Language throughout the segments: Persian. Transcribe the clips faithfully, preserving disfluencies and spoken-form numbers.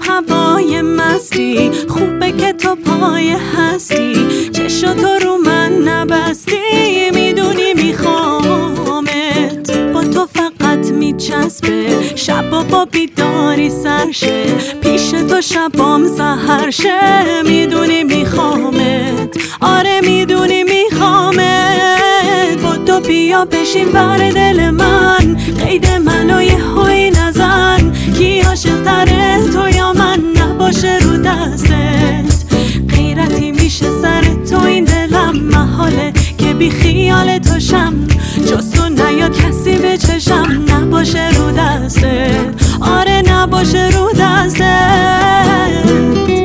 هوای مستی، خوبه که تو پای هستی، چشم تو رو من نبستی، میدونی میخوامت، با تو فقط میچسبه، شب با بیداری سرشه، پیش تو شبام سحر شه، میدونی میخوامت، آره میدونی میخوامت، با تو بیا بشین ور دل من، قید منو یه هوی نزن، کی عاشق تره تو یا من، نباشه رو دستت، غیرتی میشه سر تو این دلم، محاله که بی خیال تو شم، جز تو نیاد کسی به چشم، نباشه رو دستت، آره نباشه رو دستت.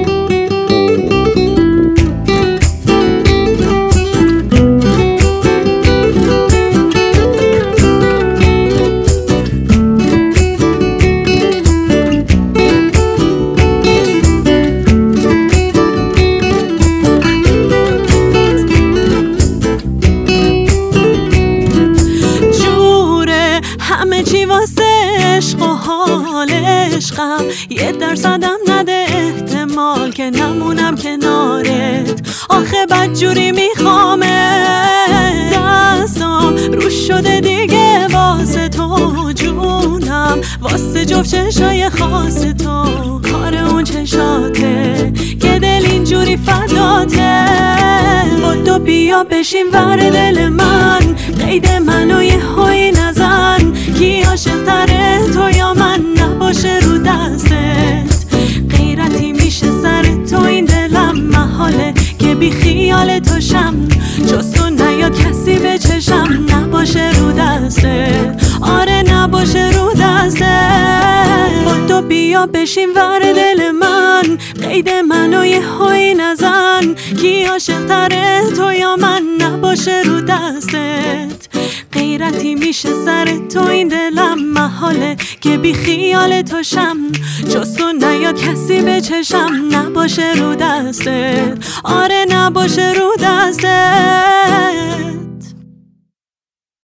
همه چی واسه عشق و حال عشقم، یه درصدم نده احتمال که نمونم کنارت، آخه بدجوری میخوامت، دستم رو شده دیگه واسه تو جونم، واسه جفت چشای خاص تو، کار اون چشاته که دل اینجوری فداته، با تو بیا بشین ور دل من، قید منو یه هوی نزن، کی عاشق تره تو یا من، نباشه رو دستت، غیرتی میشه سر تو این دلم، محاله که بی خیال تو شم، جز تو نیاد کسی به چشم، نباشه رو دستت، آره نباشه رو دستت، با تو بیا بشین ور دل من، قید منو یه هوی نزن، کی عاشق تره تو یا من، نباشه رو دستت، غیرتی میشه سر تو این دلم، محاله که بی خیال تو شم، جز تو نیاد کسی به چشم، نباشه رو دستت، آره نباشه رو دستت.